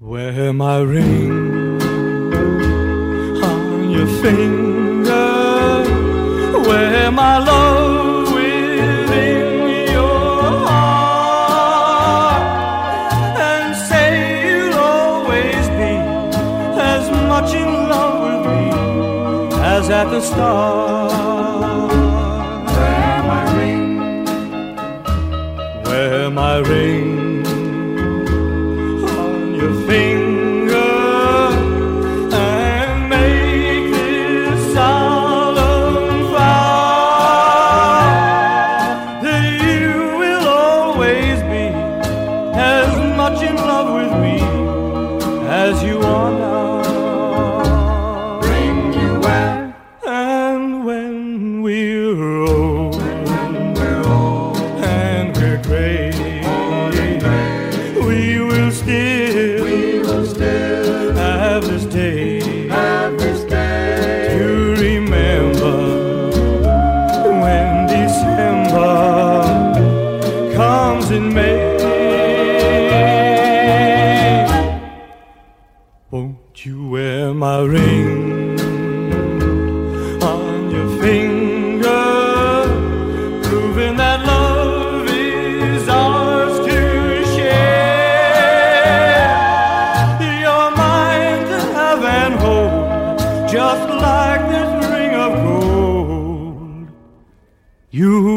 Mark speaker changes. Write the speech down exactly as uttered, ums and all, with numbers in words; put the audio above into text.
Speaker 1: Wear my ring on your finger, wear my love within your heart, and say you'll always be as much in love with me as at the start. Wear my ring, wear my ring your finger, and make this solemn vow that you will always be as much in love with me as you are now. Bring you where, and when we're old, when we're old and we're gray, we will still have this day, have this day to remember when December comes in May. Won't you wear my ring on your finger, proving that love is ours to and hold, just like this ring of gold. You